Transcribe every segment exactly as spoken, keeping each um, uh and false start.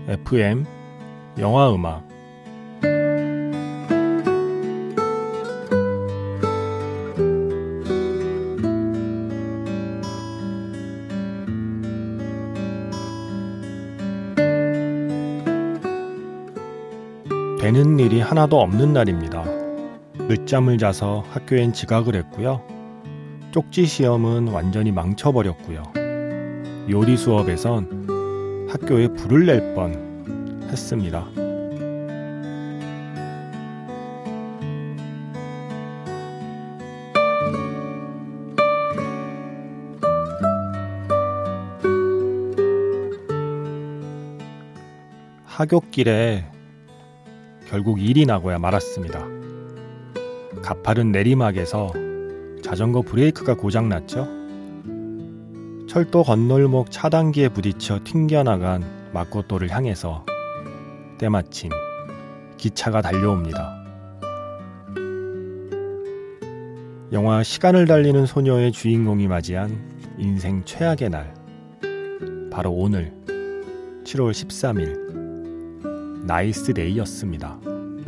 에프엠 영화음악. 되는 일이 하나도 없는 날입니다. 늦잠을 자서 학교엔 지각을 했고요. 쪽지 시험은 완전히 망쳐버렸고요. 요리 수업에선 학교에 불을 낼 뻔 했습니다. 하굣길에 결국 일이 나고야 말았습니다. 가파른 내리막에서 자전거 브레이크가 고장났죠. 철도 건널목 차단기에 부딪혀 튕겨나간 막고도를 향해서 때마침 기차가 달려옵니다. 영화 시간을 달리는 소녀의 주인공이 맞이한 인생 최악의 날, 바로 오늘 칠월 십삼일 나이스 데이였습니다.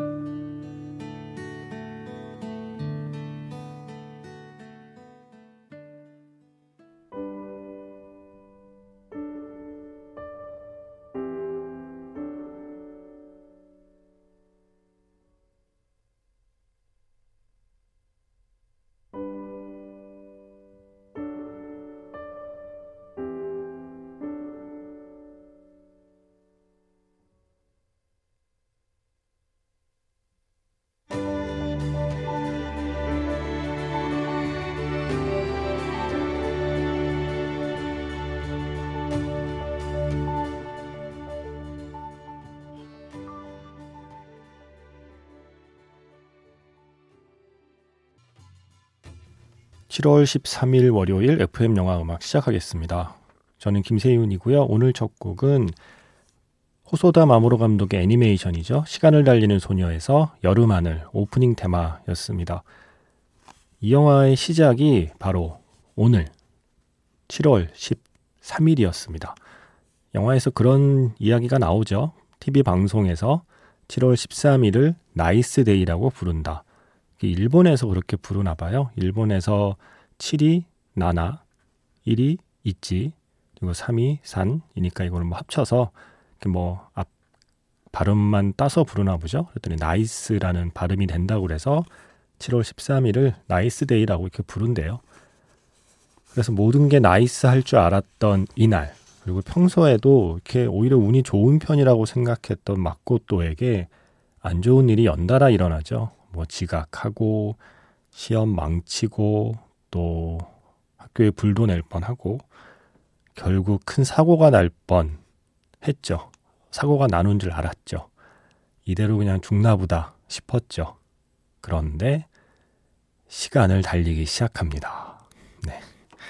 칠월 십삼일 월요일 에프엠 영화음악 시작하겠습니다. 저는 김세윤이고요. 오늘 첫 곡은 호소다 마모로 감독의 애니메이션이죠. 시간을 달리는 소녀에서 여름하늘 오프닝 테마였습니다. 이 영화의 시작이 바로 오늘 칠월 십삼일이었습니다. 영화에서 그런 이야기가 나오죠. 티비 방송에서 칠월 십삼일을 나이스 데이라고 부른다. 일본에서 그렇게 부르나 봐요. 일본에서 칠이 나나, 일이 있지, 그리고 삼이 산이니까 이거를 뭐 합쳐서 이렇게 뭐 앞 발음만 따서 부르나 보죠. 그랬더니 나이스라는 발음이 된다고 그래서 칠월 십삼일을 나이스 데이라고 이렇게 부른대요. 그래서 모든 게 나이스 할 줄 알았던 이날, 그리고 평소에도 이렇게 오히려 운이 좋은 편이라고 생각했던 마코토에게 안 좋은 일이 연달아 일어나죠. 뭐 지각하고 시험 망치고 또 학교에 불도 낼 뻔하고 결국 큰 사고가 날 뻔했죠. 사고가 나는 줄 알았죠. 이대로 그냥 죽나 보다 싶었죠. 그런데 시간을 달리기 시작합니다. 네,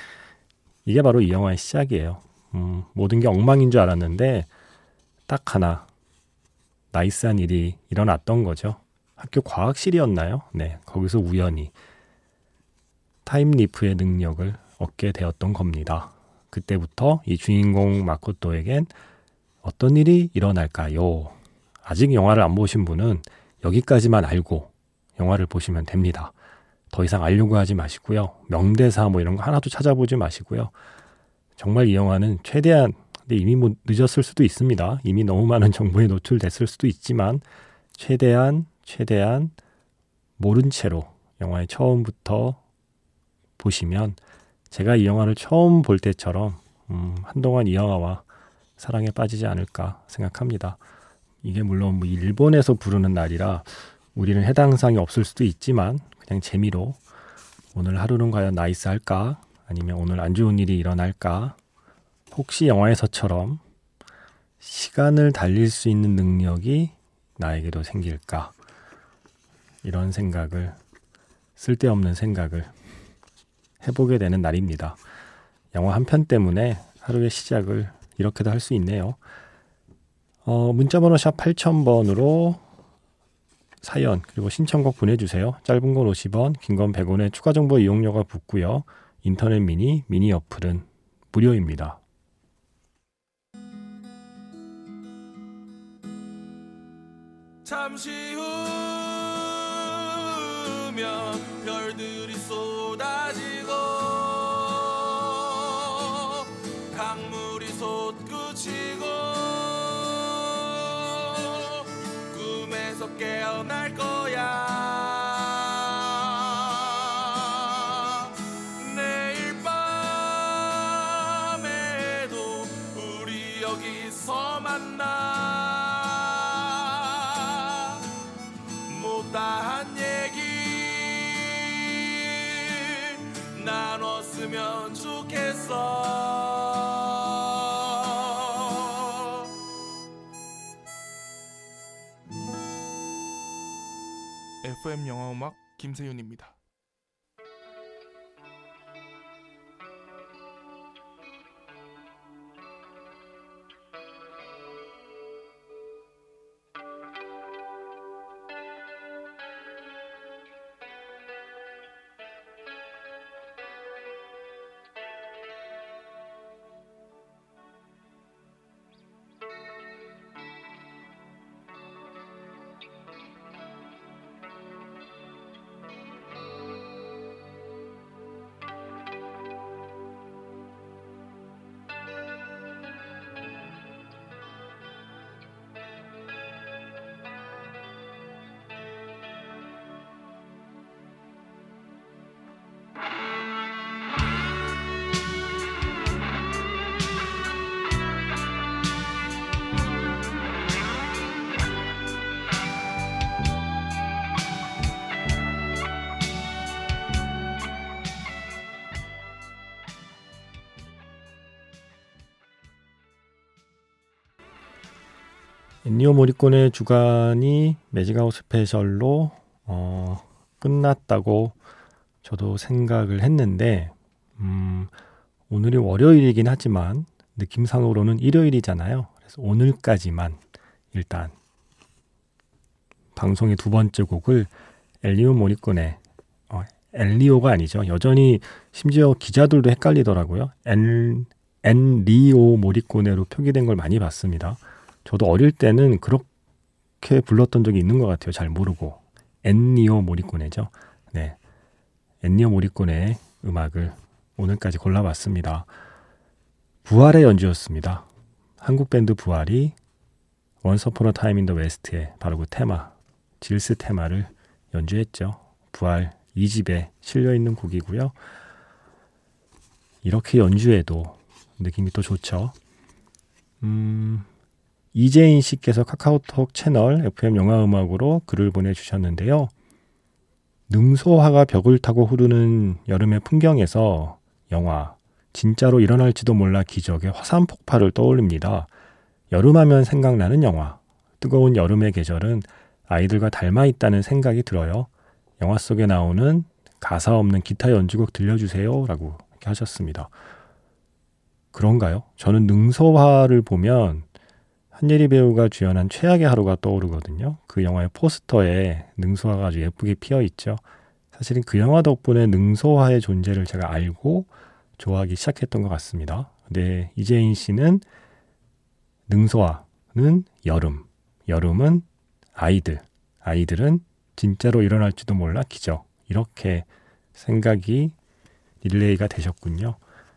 이게 바로 이 영화의 시작이에요. 음, 모든 게 엉망인 줄 알았는데 딱 하나 나이스한 일이 일어났던 거죠. 학교 과학실이었나요? 네, 거기서 우연히 타임리프의 능력을 얻게 되었던 겁니다. 그때부터 이 주인공 마코토에겐 어떤 일이 일어날까요? 아직 영화를 안 보신 분은 여기까지만 알고 영화를 보시면 됩니다. 더 이상 알려고 하지 마시고요. 명대사 뭐 이런 거 하나도 찾아보지 마시고요. 정말 이 영화는 최대한, 근데 이미 뭐 늦었을 수도 있습니다. 이미 너무 많은 정보에 노출됐을 수도 있지만 최대한 최대한 모른 채로 영화의 처음부터 보시면 제가 이 영화를 처음 볼 때처럼 음, 한동안 이 영화와 사랑에 빠지지 않을까 생각합니다. 이게 물론 뭐 일본에서 부르는 날이라 우리는 해당 사항이 없을 수도 있지만 그냥 재미로 오늘 하루는 과연 나이스 할까? 아니면 오늘 안 좋은 일이 일어날까? 혹시 영화에서처럼 시간을 달릴 수 있는 능력이 나에게도 생길까? 이런 생각을, 쓸데없는 생각을 해보게 되는 날입니다. 영화 한 편 때문에 하루의 시작을 이렇게도 할 수 있네요. 어, 문자번호 샵 팔천 번으로 사연 그리고 신청곡 보내주세요. 짧은 건 오십 원, 긴 건 백 원의 추가 정보 이용료가 붙고요. 인터넷 미니, 미니 어플은 무료입니다. 잠시 후면 별들이 쏟아지고 강물이 솟구치고 꿈에서 깨어날 거야. 내일 밤에도 우리 여기서 만나 못다한 얘기 나눴으면 좋겠어. 에프엠 영화음악 김세윤입니다. 엔니오 모리코네 주간이 매직아웃 스페셜로 어, 끝났다고 저도 생각을 했는데 음, 오늘이 월요일이긴 하지만 느낌상으로는 일요일이잖아요. 그래서 오늘까지만 일단 방송의 두 번째 곡을 엔니오 모리코네 어, 엔리오가 아니죠. 여전히 심지어 기자들도 헷갈리더라고요. 엔, 엔리오 모리코네로 표기된 걸 많이 봤습니다. 저도 어릴 때는 그렇게 불렀던 적이 있는 것 같아요. 잘 모르고. 엔니오 모리코네죠. 네, 엔니오 모리코네의 음악을 오늘까지 골라봤습니다. 부활의 연주였습니다. 한국 밴드 부활이 Once Upon a Time in the West의 바로 그 테마, 질스 테마를 연주했죠. 부활 이 집에 실려있는 곡이고요. 이렇게 연주해도 느낌이 또 좋죠. 음... 이재인 씨께서 카카오톡 채널 에프엠 영화음악으로 글을 보내주셨는데요. 능소화가 벽을 타고 흐르는 여름의 풍경에서 영화 진짜로 일어날지도 몰라 기적의 화산 폭발을 떠올립니다. 여름하면 생각나는 영화. 뜨거운 여름의 계절은 아이들과 닮아 있다는 생각이 들어요. 영화 속에 나오는 가사 없는 기타 연주곡 들려주세요 라고 이렇게 하셨습니다. 그런가요? 저는 능소화를 보면 한예리 배우가 주연한 최악의 하루가 떠오르거든요. 그 영화의 포스터에 능소화가 아주 예쁘게 피어 있죠. 사실은 그 영화 덕분에 능소화의 존재를 제가 알고 좋아하기 시작했던 것 같습니다. 근데 이재인 씨는 능소화는 여름, 여름은 아이들, 아이들은 진짜로 일어날지도 몰라 기적. 이렇게 생각이 릴레이가 되셨군요.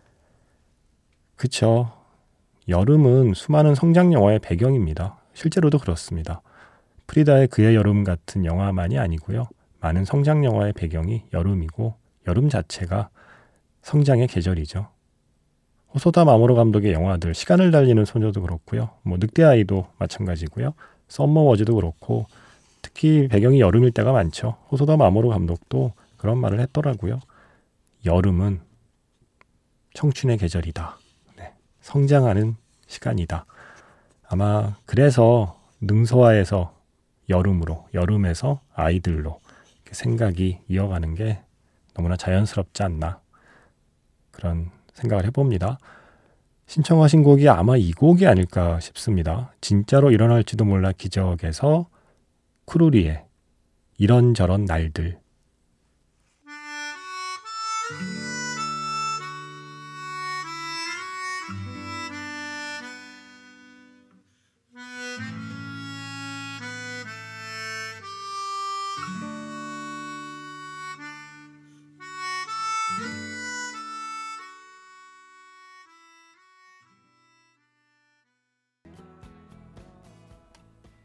그쵸. 여름은 수많은 성장 영화의 배경입니다. 실제로도 그렇습니다. 프리다의 그의 여름 같은 영화만이 아니고요. 많은 성장 영화의 배경이 여름이고 여름 자체가 성장의 계절이죠. 호소다 마모로 감독의 영화들 시간을 달리는 소녀도 그렇고요. 뭐 늑대아이도 마찬가지고요. 썸머워즈도 그렇고 특히 배경이 여름일 때가 많죠. 호소다 마모로 감독도 그런 말을 했더라고요. 여름은 청춘의 계절이다. 네, 성장하는 시간이다. 아마 그래서 능소화에서 여름으로, 여름에서 아이들로 이렇게 생각이 이어가는 게 너무나 자연스럽지 않나 그런 생각을 해봅니다. 신청하신 곡이 아마 이 곡이 아닐까 싶습니다. 진짜로 일어날지도 몰라 기적에서 쿠루리의 이런저런 날들.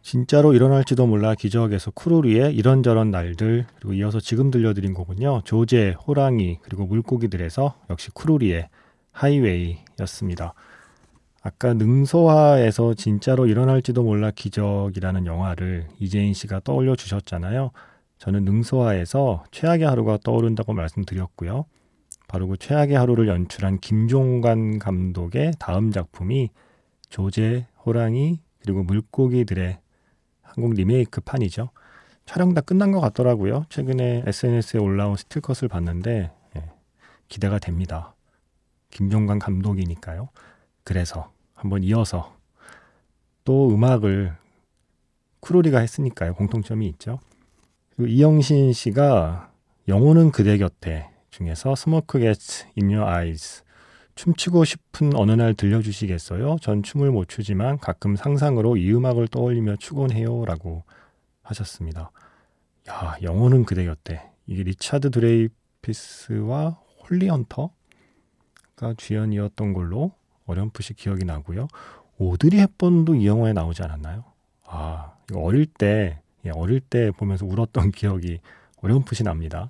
진짜로 일어날지도 몰라 기적에서 쿠루리의 이런저런 날들, 그리고 이어서 지금 들려드린 곡은요. 조제, 호랑이, 그리고 물고기들에서 역시 쿠루리의 하이웨이였습니다. 아까 능소화에서 진짜로 일어날지도 몰라 기적이라는 영화를 이재인 씨가 떠올려 주셨잖아요. 저는 능소화에서 최악의 하루가 떠오른다고 말씀드렸고요. 바로 그 최악의 하루를 연출한 김종관 감독의 다음 작품이 조제, 호랑이, 그리고 물고기들의 한국 리메이크 판이죠. 촬영 다 끝난 것 같더라고요. 최근에 에스엔에스에 올라온 스틸컷을 봤는데 예, 기대가 됩니다. 김종관 감독이니까요. 그래서 한번 이어서 또 음악을 쿠루리가 했으니까요. 공통점이 있죠. 그리고 이영신 씨가 영혼은 그대 곁에 중에서 Smoke Gets in Your Eyes 춤추고 싶은 어느 날 들려주시겠어요? 전 춤을 못 추지만 가끔 상상으로 이 음악을 떠올리며 추곤 해요 라고 하셨습니다. 야, 영혼은 그대 곁에. 이게 리차드 드레이피스와 홀리 헌터가 주연이었던 걸로 어렴풋이 기억이 나고요. 오드리 헵번도 이 영화에 나오지 않았나요? 아, 이거 어릴 때, 예, 어릴 때 보면서 울었던 기억이 어렴풋이 납니다.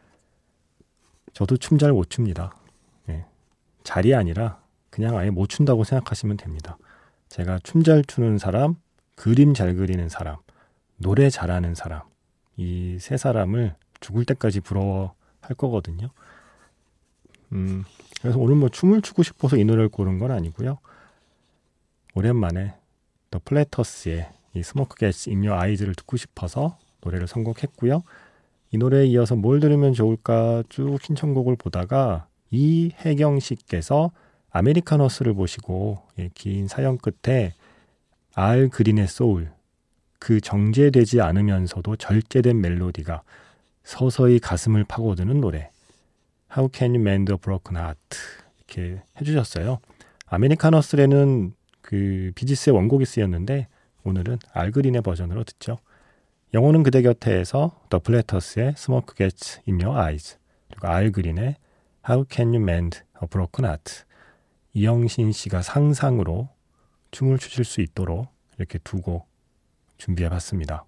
저도 춤 잘 못 춥니다. 예. 잘이 아니라 그냥 아예 못 춘다고 생각하시면 됩니다. 제가 춤 잘 추는 사람, 그림 잘 그리는 사람, 노래 잘하는 사람, 이 세 사람을 죽을 때까지 부러워할 거거든요. 음, 그래서 오늘 뭐 춤을 추고 싶어서 이 노래를 고른 건 아니고요. 오랜만에 The Platters의 이 Smoke Gets in Your Eyes를 듣고 싶어서 노래를 선곡했고요. 이 노래에 이어서 뭘 들으면 좋을까 쭉 신청곡을 보다가 이혜경 씨께서 아메리카너스를 보시고 예, 긴 사연 끝에 알 그린의 소울, 그 정제되지 않으면서도 절제된 멜로디가 서서히 가슴을 파고드는 노래 How Can You Mend a Broken Heart 이렇게 해주셨어요. 아메리카너스에는 그 비지스의 원곡이 쓰였는데 오늘은 알 그린의 버전으로 듣죠. 영혼은 그대 곁에에서 The Platters의 Smoke Gets in Your Eyes 그리고 알 그린의 How Can You Mend a Broken Heart. 이영신 씨가 상상으로 춤을 추실 수 있도록 이렇게 두 곡 준비해봤습니다.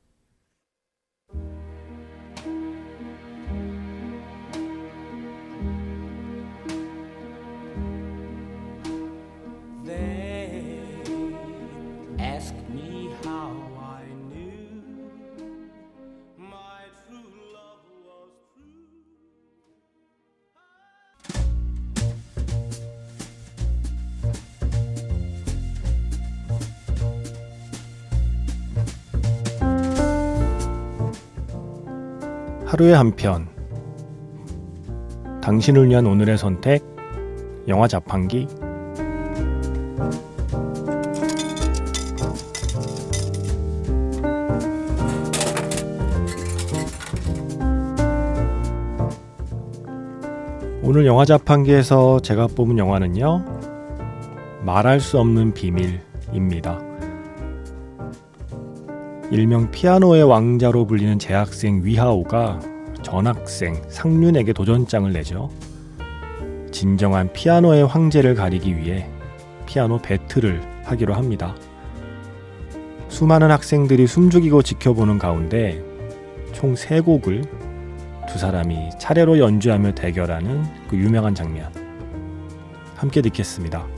하루에 한 편, 당신을 위한 오늘의 선택, 영화 자판기. 오늘 영화 자판기에서 제가 뽑은 영화는요, 말할 수 없는 비밀입니다. 일명 피아노의 왕자로 불리는 재학생 위하오가 전학생 상륜에게 도전장을 내죠. 진정한 피아노의 황제를 가리기 위해 피아노 배틀을 하기로 합니다. 수많은 학생들이 숨죽이고 지켜보는 가운데 총 세 곡을 두 사람이 차례로 연주하며 대결하는 그 유명한 장면 함께 듣겠습니다.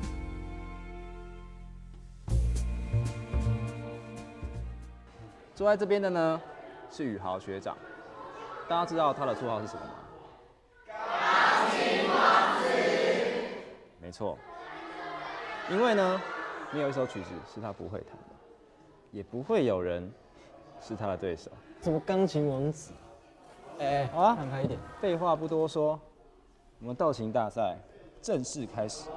坐在这边的呢是宇豪学长，大家知道他的绰号是什么吗？钢琴王子。没错，因为呢，没有一首曲子是他不会弹的，也不会有人是他的对手。 什么钢琴王子？哎，好啊，弹开一点。 废话不多说，我们道琴大赛正式开始。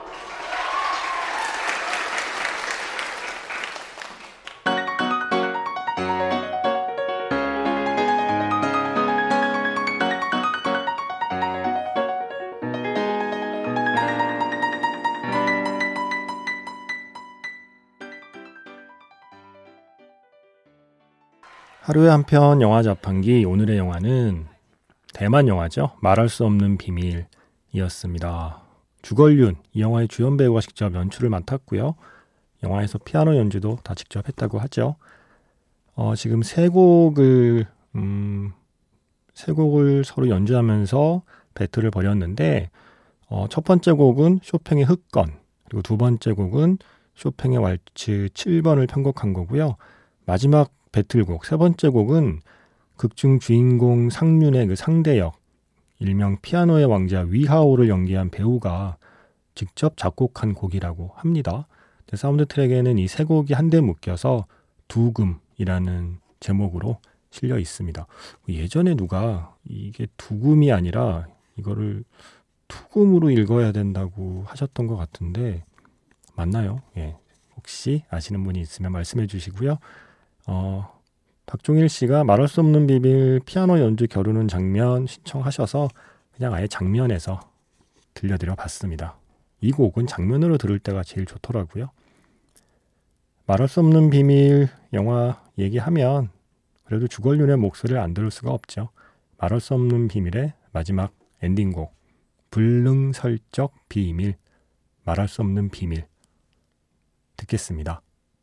하루에 한 편 영화 자판기. 오늘의 영화는 대만 영화죠. 말할 수 없는 비밀이었습니다. 주걸륜, 이 영화의 주연 배우가 직접 연출을 맡았고요. 영화에서 피아노 연주도 다 직접 했다고 하죠. 어, 지금 세 곡을 음, 세 곡을 서로 연주하면서 배틀을 벌였는데 어, 첫 번째 곡은 쇼팽의 흑건, 그리고 두 번째 곡은 쇼팽의 왈츠 칠 번을 편곡한 거고요. 마지막 배틀곡 세 번째 곡은 극중 주인공 상륜의 그 상대역, 일명 피아노의 왕자 위하오를 연기한 배우가 직접 작곡한 곡이라고 합니다. 사운드 트랙에는 이 세 곡이 한데 묶여서 두금이라는 제목으로 실려 있습니다. 예전에 누가 이게 두금이 아니라 이거를 투금으로 읽어야 된다고 하셨던 것 같은데 맞나요? 예. 혹시 아시는 분이 있으면 말씀해 주시고요. 어, 박종일 씨가 말할 수 없는 비밀 피아노 연주 겨루는 장면 신청하셔서 그냥 아예 장면에서 들려드려 봤습니다. 이 곡은 장면으로 들을 때가 제일 좋더라고요. 말할 수 없는 비밀 영화 얘기하면 그래도 주걸륜의 목소리를 안 들을 수가 없죠. 말할 수 없는 비밀의 마지막 엔딩곡 불능설적 비밀, 말할 수 없는 비밀 듣겠습니다.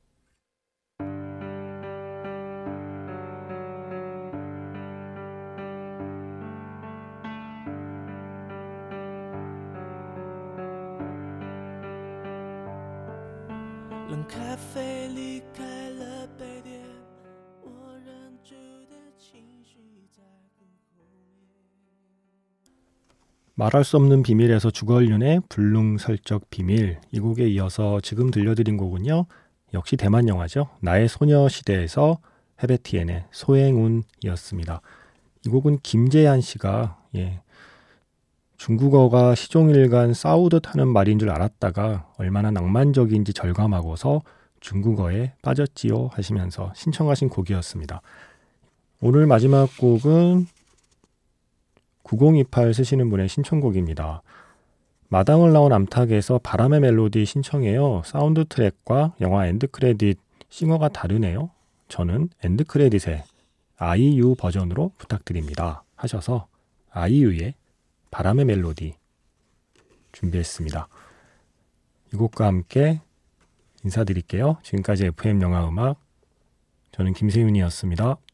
말할 수 없는 비밀에서 주걸륜의 불능설적 비밀, 이 곡에 이어서 지금 들려드린 곡은요, 역시 대만 영화죠. 나의 소녀시대에서 헤베티엔의 소행운이었습니다. 이 곡은 김재한 씨가 예, 중국어가 시종일관 싸우듯 하는 말인 줄 알았다가 얼마나 낭만적인지 절감하고서 중국어에 빠졌지요 하시면서 신청하신 곡이었습니다. 오늘 마지막 곡은 구공이팔 쓰시는 분의 신청곡입니다. 마당을 나온 암탉에서 바람의 멜로디 신청해요. 사운드 트랙과 영화 엔드 크레딧 싱어가 다르네요. 저는 엔드 크레딧의 아이유 버전으로 부탁드립니다 하셔서 아이유의 바람의 멜로디 준비했습니다. 이 곡과 함께 인사드릴게요. 지금까지 에프엠 영화음악, 저는 김세윤이었습니다.